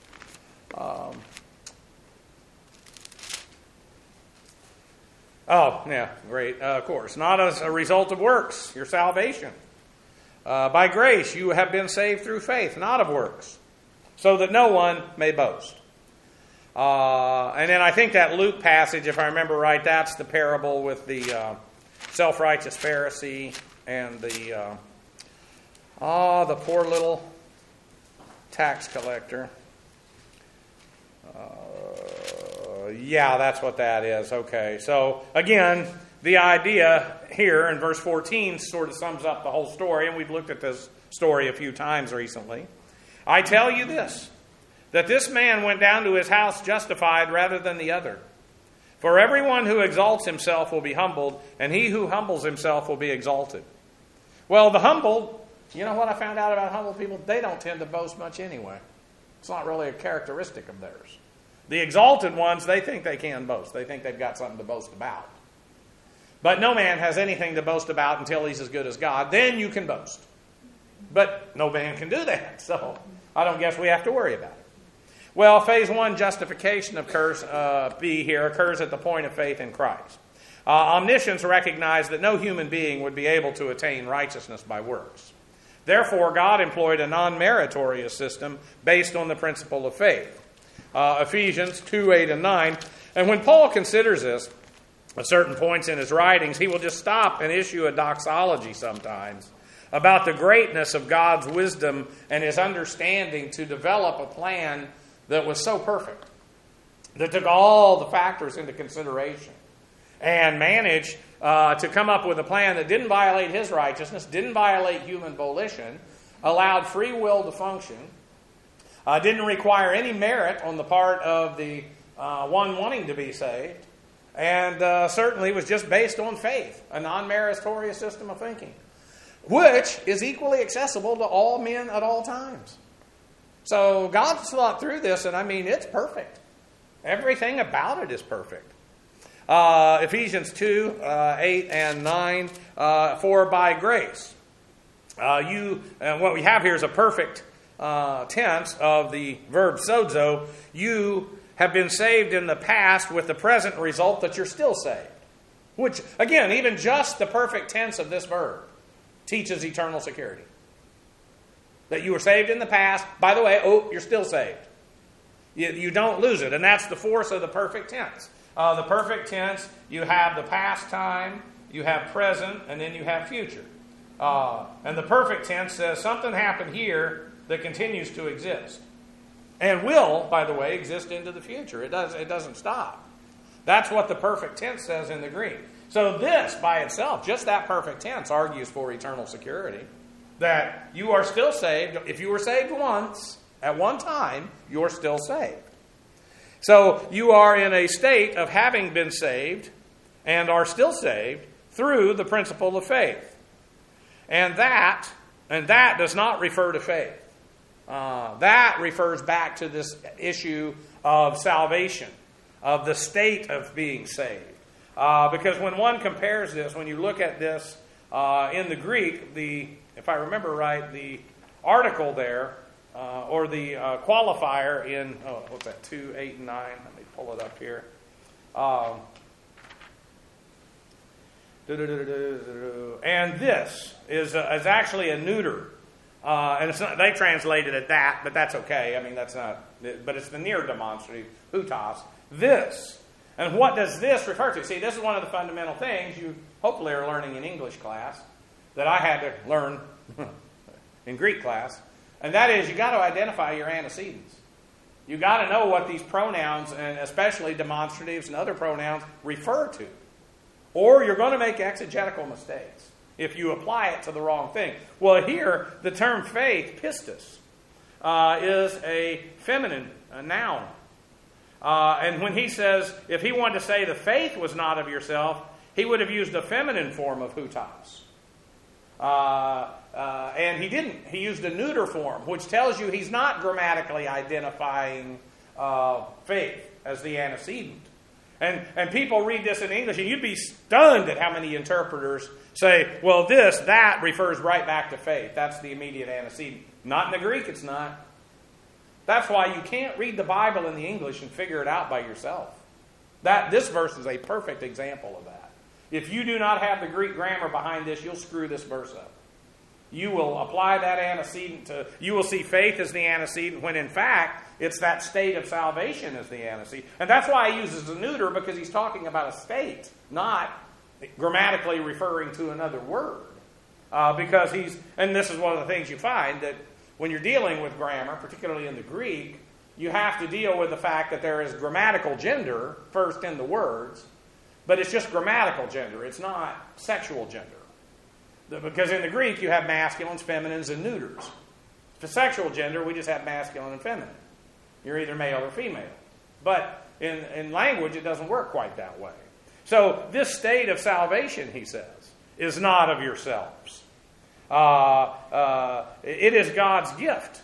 Oh, yeah, great. Of course. Not as a result of works, your salvation. By grace you have been saved through faith, not of works, so that no one may boast. And then I think that Luke passage, if I remember right, that's the parable with the self-righteous Pharisee and the poor little tax collector. Yeah, that's what that is. Okay. So, again, the idea here in verse 14 sort of sums up the whole story, and we've looked at this story a few times recently. I tell you this, that this man went down to his house justified rather than the other. For everyone who exalts himself will be humbled, and he who humbles himself will be exalted. Well, the humbled, you know what I found out about humble people? They don't tend to boast much anyway. It's not really a characteristic of theirs. The exalted ones, they think they can boast. They think they've got something to boast about. But no man has anything to boast about until he's as good as God. Then you can boast. But no man can do that. So I don't guess we have to worry about it. Well, phase 1 justification occurs at the point of faith in Christ. Omniscience recognized that no human being would be able to attain righteousness by works. Therefore, God employed a non-meritorious system based on the principle of faith. Ephesians 2:8 and 9. And when Paul considers this at certain points in his writings, he will just stop and issue a doxology sometimes about the greatness of God's wisdom and His understanding to develop a plan that was so perfect, that took all the factors into consideration, and managed to come up with a plan that didn't violate His righteousness, didn't violate human volition, allowed free will to function, didn't require any merit on the part of the one wanting to be saved, and certainly was just based on faith, a non-meritorious system of thinking, which is equally accessible to all men at all times. So God's thought through this, and I mean, it's perfect. Everything about it is perfect. Ephesians 2:8 and 9, for by grace. And what we have here is a perfect tense of the verb sozo, you have been saved in the past with the present result that you're still saved. Which, again, even just the perfect tense of this verb teaches eternal security. That you were saved in the past. By the way, you're still saved. You don't lose it. And that's the force of the perfect tense. The perfect tense, you have the past time, you have present, and then you have future. And the perfect tense says something happened here that continues to exist. And will, by the way, exist into the future. It doesn't stop. That's what the perfect tense says in the Greek. So this, by itself, just that perfect tense, argues for eternal security. That you are still saved. If you were saved once, at one time, you're still saved. So you are in a state of having been saved and are still saved through the principle of faith. And that does not refer to faith. That refers back to this issue of salvation, of the state of being saved. Because when one compares this, when you look at this in the Greek, if I remember right, the article there, or the qualifier in, what's that, 2, 8, and 9? Let me pull it up here. And this is actually a neuter. And it's not, they translated it that, but that's okay. I mean, that's not, but it's the near demonstrative, hutas. This. And what does this refer to? See, this is one of the fundamental things you hopefully are learning in English class that I had to learn in Greek class. And that is, you got to identify your antecedents. You got to know what these pronouns, and especially demonstratives and other pronouns, refer to. Or you're going to make exegetical mistakes if you apply it to the wrong thing. Well, here, the term faith, pistis, is a feminine noun. And when he says, if he wanted to say the faith was not of yourself, he would have used a feminine form of hutas. And he didn't. He used a neuter form, which tells you he's not grammatically identifying faith as the antecedent. And people read this in English, and you'd be stunned at how many interpreters say, well, that refers right back to faith. That's the immediate antecedent. Not in the Greek, it's not. That's why you can't read the Bible in the English and figure it out by yourself. This verse is a perfect example of that. If you do not have the Greek grammar behind this, you'll screw this verse up. You will apply that antecedent to, you will see faith as the antecedent when in fact it's that state of salvation as the antecedent. And that's why he uses a neuter, because he's talking about a state, not grammatically referring to another word. And this is one of the things you find, that when you're dealing with grammar, particularly in the Greek, you have to deal with the fact that there is grammatical gender first in the words, but it's just grammatical gender. It's not sexual gender. Because in the Greek, you have masculines, feminines, and neuters. For sexual gender, we just have masculine and feminine. You're either male or female. But in language, it doesn't work quite that way. So this state of salvation, he says, is not of yourselves. It is God's gift.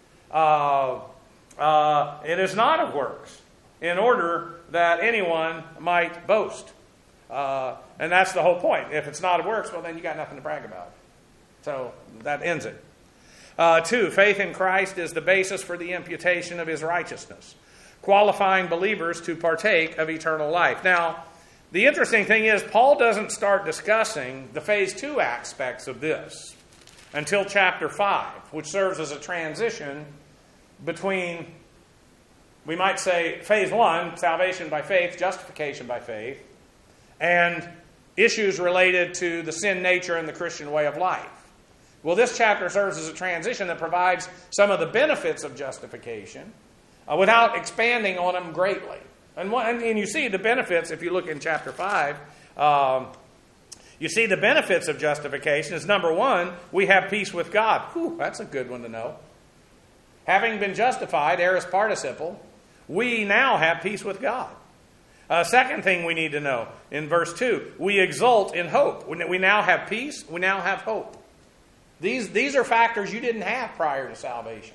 It is not of works, in order that anyone might boast. And that's the whole point. If it's not of works, well, then you got nothing to brag about. So that ends it. 2, faith in Christ is the basis for the imputation of his righteousness, qualifying believers to partake of eternal life. Now, the interesting thing is, Paul doesn't start discussing the phase 2 aspects of this until chapter 5, which serves as a transition between, we might say, phase 1, salvation by faith, justification by faith, and issues related to the sin nature and the Christian way of life. Well, this chapter serves as a transition that provides some of the benefits of justification without expanding on them greatly. And you see the benefits, if you look in chapter 5, you see the benefits of justification is, number 1, we have peace with God. Whew, that's a good one to know. Having been justified, aorist participle, we now have peace with God. Second thing we need to know, in verse 2, we exult in hope. We now have peace, we now have hope. These are factors you didn't have prior to salvation.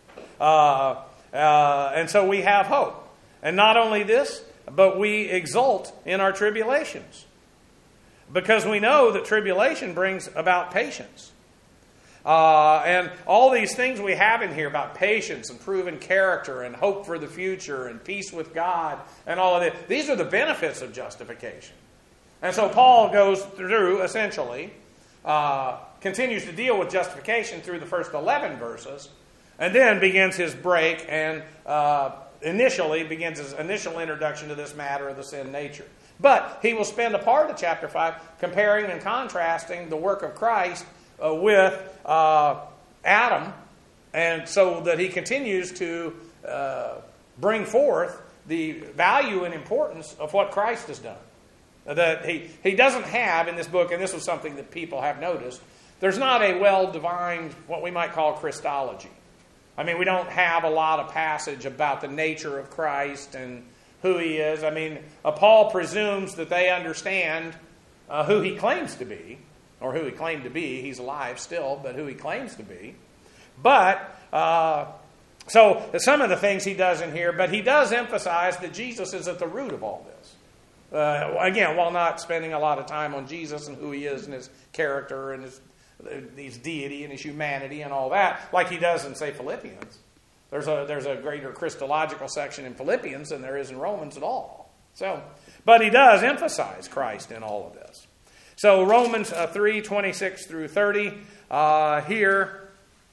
And so we have hope. And not only this, but we exult in our tribulations. Because we know that tribulation brings about patience. And all these things we have in here about patience and proven character and hope for the future and peace with God and all of this. These are the benefits of justification. And so Paul goes through, essentially, continues to deal with justification through the first 11 verses, and then begins his break and initially begins his initial introduction to this matter of the sin nature. But he will spend a part of chapter 5 comparing and contrasting the work of Christ with Adam, and so that he continues to bring forth the value and importance of what Christ has done. That he doesn't have in this book, and this was something that people have noticed, there's not a well-defined, what we might call Christology. I mean, we don't have a lot of passage about the nature of Christ and who he is. I mean, Paul presumes that they understand who he claims to be, or who he claimed to be. He's alive still, but who he claims to be. But, so some of the things he does in here, but he does emphasize that Jesus is at the root of all this. Again, while not spending a lot of time on Jesus and who he is and his character and his deity and his humanity and all that, like he does in, say, Philippians. There's a greater Christological section in Philippians than there is in Romans at all. So, but he does emphasize Christ in all of this. So Romans 3:26 through 30 here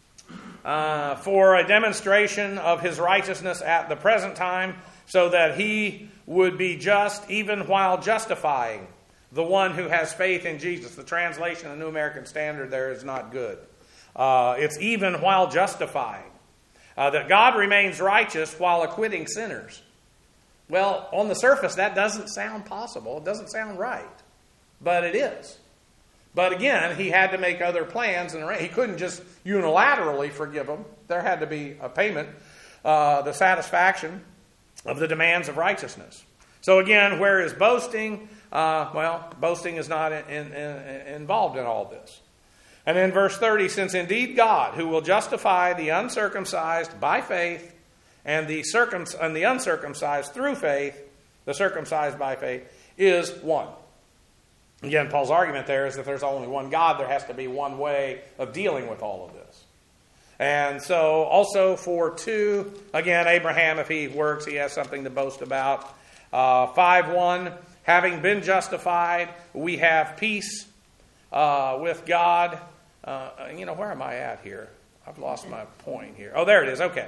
for a demonstration of his righteousness at the present time, so that he would be just even while justifying the one who has faith in Jesus. The translation of the New American Standard there is not good. It's even while justifying. That God remains righteous while acquitting sinners. Well, on the surface, that doesn't sound possible. It doesn't sound right. But it is. But again, he had to make other plans, and he couldn't just unilaterally forgive them. There had to be a payment, the satisfaction of the demands of righteousness. So again, where is boasting? Boasting is not involved in all this. And in verse 30, since indeed God, who will justify the uncircumcised by faith, and the uncircumcised through faith, the circumcised by faith, is one. Again, Paul's argument there is that there's only one God. There has to be one way of dealing with all of this. And so also for 2, again, Abraham, if he works, he has something to boast about. 5:1, having been justified, we have peace with God. Where am I at here? I've lost my point here. Oh, there it is. Okay.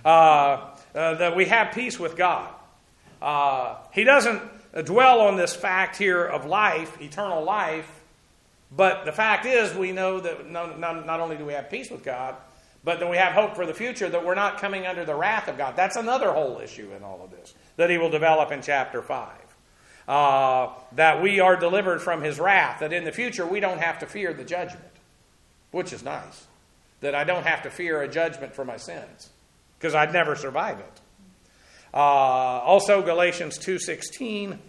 That we have peace with God. He doesn't dwell on this fact here of life, eternal life, but the fact is we know that not only do we have peace with God, but that we have hope for the future, that we're not coming under the wrath of God. That's another whole issue in all of this that he will develop in chapter 5. That we are delivered from his wrath, that in the future we don't have to fear the judgment, which is nice. That I don't have to fear a judgment for my sins, because I'd never survive it. Also Galatians 2:16.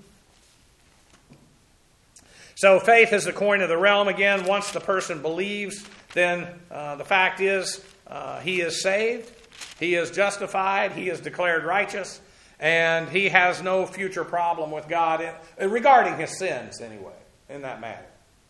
So faith is the coin of the realm. Again, once the person believes, then the fact is he is saved, he is justified, he is declared righteous, and he has no future problem with God regarding his sins anyway, in that matter.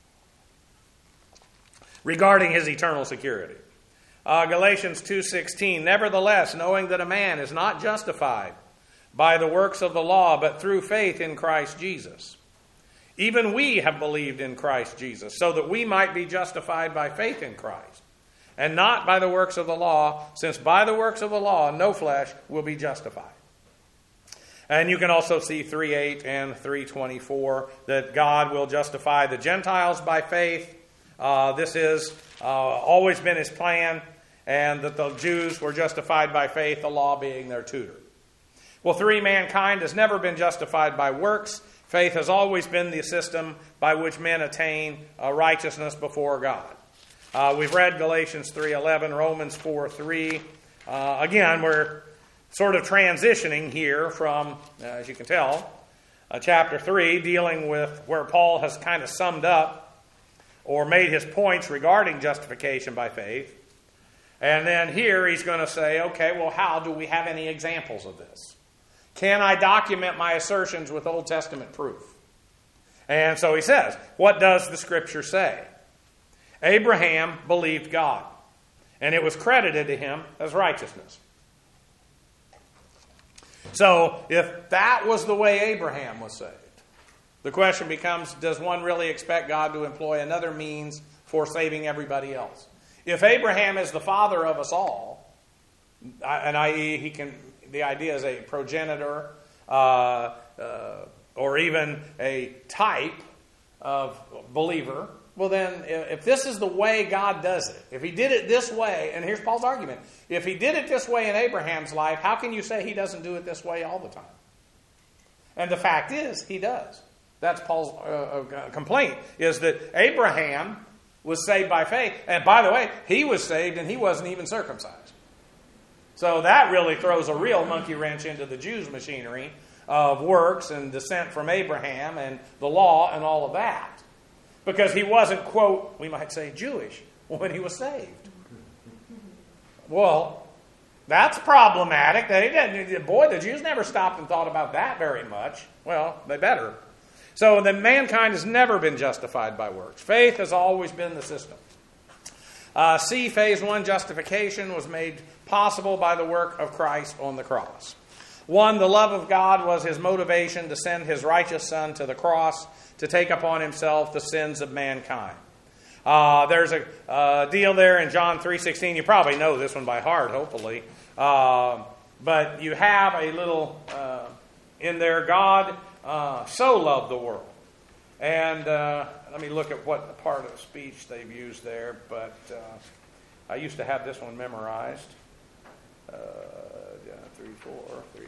Regarding his eternal security. Galatians 2:16, nevertheless, knowing that a man is not justified by the works of the law, but through faith in Christ Jesus. Even we have believed in Christ Jesus, so that we might be justified by faith in Christ, and not by the works of the law, since by the works of the law no flesh will be justified. And you can also see 3:8 and 3:24 that God will justify the Gentiles by faith. This has always been his plan, and that the Jews were justified by faith, the law being their tutor. Well, 3, mankind has never been justified by works. Faith has always been the system by which men attain righteousness before God. We've read Galatians 3:11, Romans 4:3. Again, we're sort of transitioning here from, as you can tell, chapter 3, dealing with where Paul has kind of summed up or made his points regarding justification by faith. And then here he's going to say, okay, well, how do we have any examples of this? Can I document my assertions with Old Testament proof? And so he says, what does the Scripture say? Abraham believed God, and it was credited to him as righteousness. So, if that was the way Abraham was saved, the question becomes, does one really expect God to employ another means for saving everybody else? If Abraham is the father of us all, and i.e. the idea is a progenitor, or even a type of believer, well then, if this is the way God does it, if he did it this way, and here's Paul's argument, if he did it this way in Abraham's life, how can you say he doesn't do it this way all the time? And the fact is, he does. That's Paul's complaint, is that Abraham was saved by faith. And by the way, he was saved and he wasn't even circumcised. So that really throws a real monkey wrench into the Jews' machinery of works and descent from Abraham and the law and all of that. Because he wasn't, quote, we might say Jewish when he was saved. Well, that's problematic. The Jews never stopped and thought about that very much. Well, they better. So then mankind has never been justified by works. Faith has always been the system. C, phase 1, justification was made possible by the work of Christ on the cross. 1, the love of God was his motivation to send his righteous Son to the cross to take upon himself the sins of mankind. There's a deal there in John 3:16. You probably know this one by heart, hopefully. But you have a little in there, God so loved the world. And let me look at what part of the speech they've used there. But I used to have this one memorized. 3, 4, 3.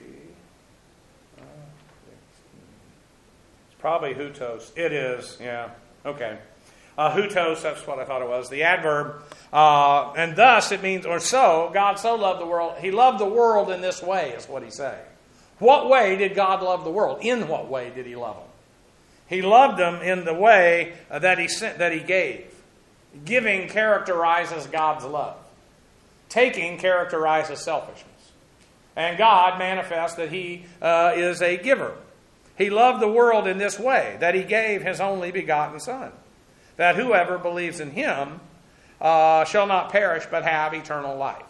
It's probably hutos. It is, yeah. Okay. Hutos, that's what I thought it was. The adverb. And thus, it means, or so, God so loved the world. He loved the world in this way, is what he's saying. What way did God love the world? In what way did he love them? He loved them in the way that he gave. Giving characterizes God's love. Taking characterizes selfishness. And God manifests that he is a giver. He loved the world in this way, that he gave his only begotten Son, that whoever believes in him shall not perish but have eternal life.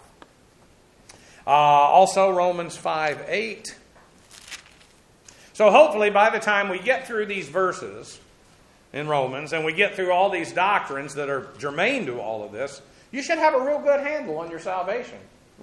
Also Romans 5:8. So hopefully by the time we get through these verses in Romans and we get through all these doctrines that are germane to all of this, you should have a real good handle on your salvation,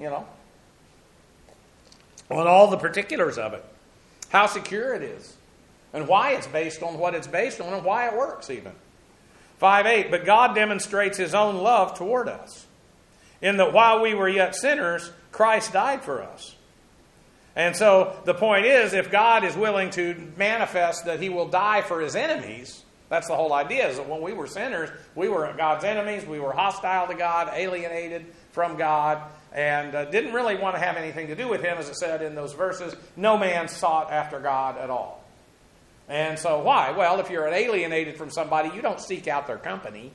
on all the particulars of it, how secure it is, and why it's based on what it's based on and why it works even. 5:8, but God demonstrates his own love toward us, in that while we were yet sinners, Christ died for us. And so the point is, if God is willing to manifest that he will die for his enemies, that's the whole idea, is that when we were sinners, we were God's enemies, we were hostile to God, alienated from God, and didn't really want to have anything to do with him, as it said in those verses. No man sought after God at all. And so why? Well, if you're alienated from somebody, you don't seek out their company.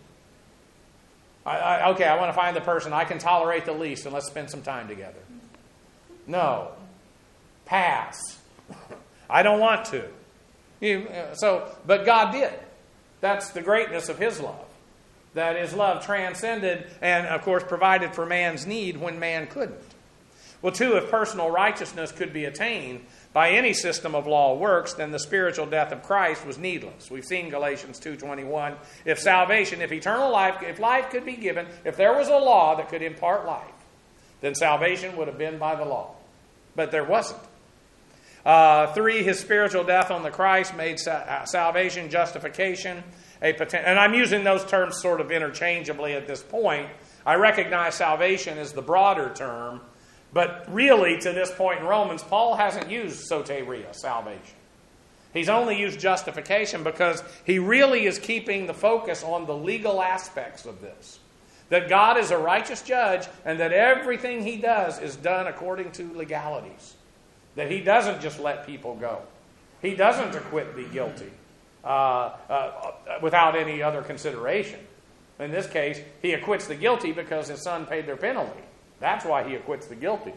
I want to find the person I can tolerate the least, and let's spend some time together. No. Pass. I don't want to. But God did. That's the greatness of his love. That his love transcended and, of course, provided for man's need when man couldn't. Well, 2, if personal righteousness could be attained by any system of law works, then the spiritual death of Christ was needless. We've seen Galatians 2:21. If salvation, if eternal life, if life could be given, if there was a law that could impart life, then salvation would have been by the law. But there wasn't. 3, his spiritual death on the Christ made salvation, justification, and I'm using those terms sort of interchangeably at this point. I recognize salvation as the broader term, but really to this point in Romans, Paul hasn't used soteria, salvation. He's only used justification because he really is keeping the focus on the legal aspects of this. That God is a righteous judge and that everything he does is done according to legalities. That he doesn't just let people go. He doesn't acquit the guilty without any other consideration. In this case, he acquits the guilty because his Son paid their penalty. That's why he acquits the guilty.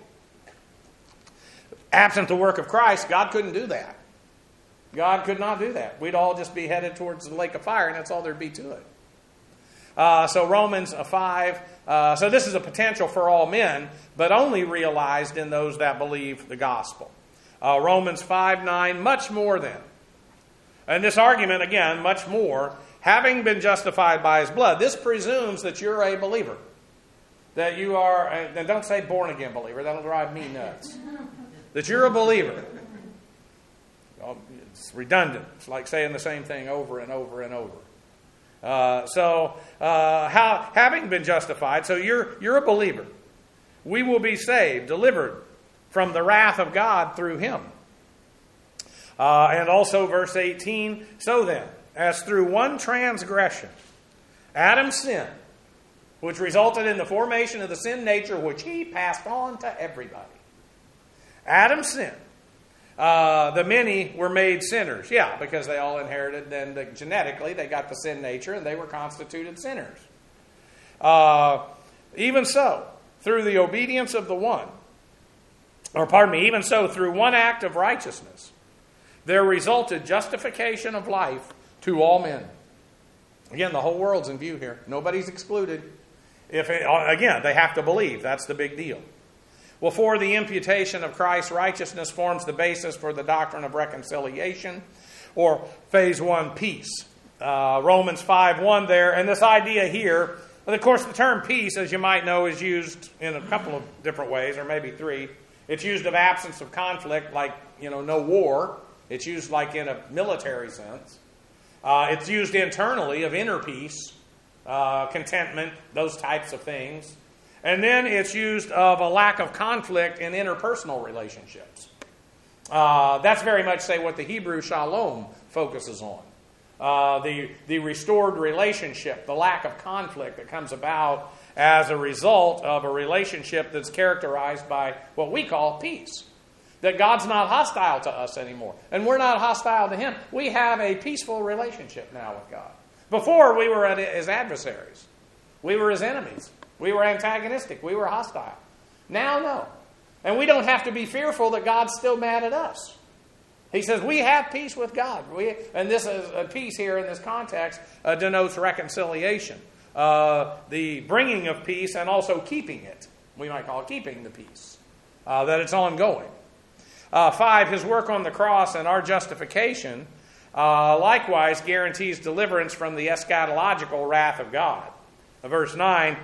Absent the work of Christ, God couldn't do that. God could not do that. We'd all just be headed towards the lake of fire, and that's all there'd be to it. So Romans 5, so this is a potential for all men, but only realized in those that believe the gospel. Romans 5:9, much more then. And this argument, again, much more, having been justified by his blood. This presumes that you're a believer. That you are, and don't say born again believer, that'll drive me nuts. That you're a believer. Well, it's redundant. It's like saying the same thing over and over and over. Having been justified, so you're a believer. We will be saved, delivered from the wrath of God through him. And also verse 18, so then, as through one transgression, Adam sinned, which resulted in the formation of the sin nature, which he passed on to everybody. Adam sinned. The many were made sinners. Yeah, because they all inherited, then genetically they got the sin nature and they were constituted sinners. Even so, through the obedience of the one, even so, through one act of righteousness, there resulted justification of life to all men. Again, the whole world's in view here. Nobody's excluded. Again, they have to believe. That's the big deal. Well, for the imputation of Christ's righteousness forms the basis for the doctrine of reconciliation, or phase 1, peace. Romans 5:1 there. And this idea here, of course, the term peace, as you might know, is used in a couple of different ways, or maybe 3. It's used of absence of conflict, like, no war. It's used like in a military sense. It's used internally of inner peace, contentment, those types of things. And then it's used of a lack of conflict in interpersonal relationships. That's very much, say, what the Hebrew shalom focuses on. The restored relationship, the lack of conflict that comes about as a result of a relationship that's characterized by what we call peace. That God's not hostile to us anymore. And we're not hostile to him. We have a peaceful relationship now with God. Before, we were his adversaries. We were his enemies. We were antagonistic. We were hostile. Now, no. And we don't have to be fearful that God's still mad at us. He says we have peace with God. And this is a peace here in this context denotes reconciliation. The bringing of peace and also keeping it. We might call it keeping the peace. That it's ongoing. 5, his work on the cross and our justification likewise guarantees deliverance from the eschatological wrath of God. Verse 9,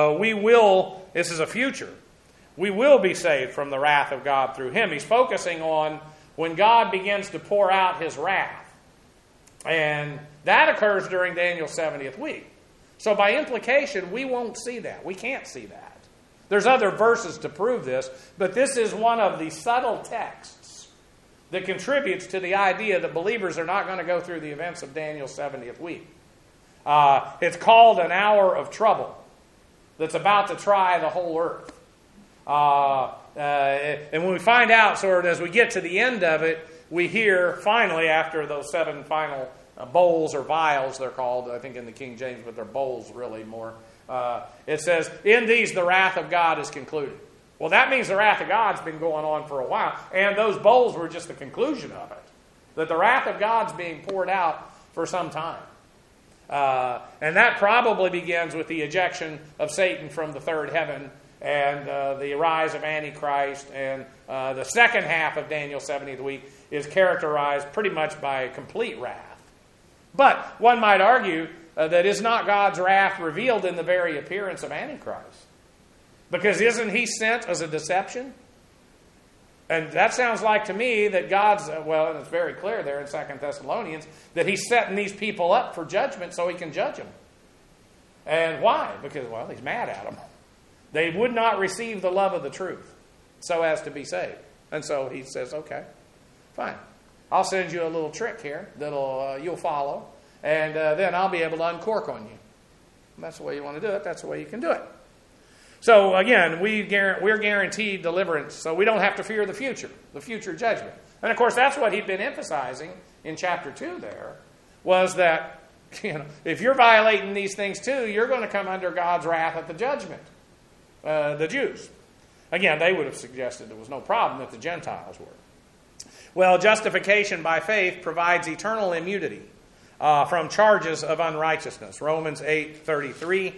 this is a future, we will be saved from the wrath of God through him. He's focusing on when God begins to pour out his wrath. And that occurs during Daniel's 70th week. So by implication, we won't see that. We can't see that. There's other verses to prove this, but this is one of the subtle texts that contributes to the idea that believers are not going to go through the events of Daniel's 70th week. It's called an hour of trouble that's about to try the whole earth. And when we find out, sort of as we get to the end of it, we hear finally, after those 7 final bowls or vials, they're called, I think in the King James, but they're bowls really more. It says, in these the wrath of God is concluded. Well, that means the wrath of God's been going on for a while. And those bowls were just the conclusion of it. That the wrath of God's being poured out for some time. And that probably begins with the ejection of Satan from the third heaven and the rise of Antichrist. And the second half of Daniel's 70th week is characterized pretty much by complete wrath. But one might argue that is not God's wrath revealed in the very appearance of Antichrist? Because isn't he sent as a deception? And that sounds like to me that God's, and it's very clear there in 2 Thessalonians, that he's setting these people up for judgment so he can judge them. And why? Because, he's mad at them. They would not receive the love of the truth so as to be saved. And so he says, okay, fine. I'll send you a little trick here that'll you'll follow. And then I'll be able to uncork on you. And that's the way you want to do it. That's the way you can do it. So again, we're guaranteed deliverance. So we don't have to fear the future judgment. And of course, that's what he'd been emphasizing in chapter 2 there, was that if you're violating these things too, you're going to come under God's wrath at the judgment. The Jews. Again, they would have suggested there was no problem that the Gentiles were. Well, justification by faith provides eternal immunity from charges of unrighteousness. Romans 8:33.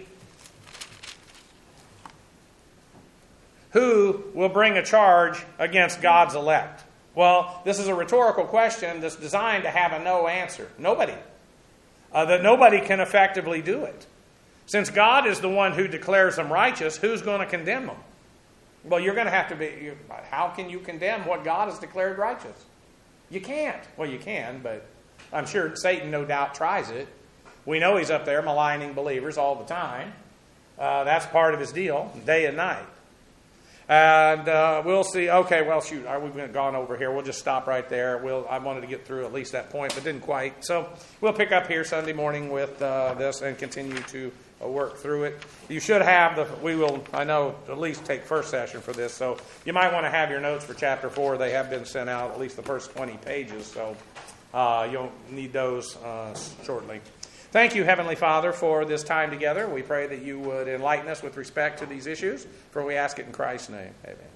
Who will bring a charge against God's elect? Well, this is a rhetorical question that's designed to have a no answer. Nobody. That nobody can effectively do it. Since God is the one who declares them righteous, who's going to condemn them? Well, you're going to have to be... How can you condemn what God has declared righteous? You can't. Well, you can, but I'm sure Satan no doubt tries it. We know he's up there maligning believers all the time. That's part of his deal, day and night. And we'll see. Okay, well, shoot, we've gone over here. We'll just stop right there. I wanted to get through at least that point, but didn't quite. So we'll pick up here Sunday morning with this and continue to work through it. You should have we will, I know, at least take first session for this. So you might want to have your notes for chapter 4. They have been sent out, at least the first 20 pages. So you'll need those shortly. Thank you, Heavenly Father, for this time together. We pray that you would enlighten us with respect to these issues, for we ask it in Christ's name. Amen.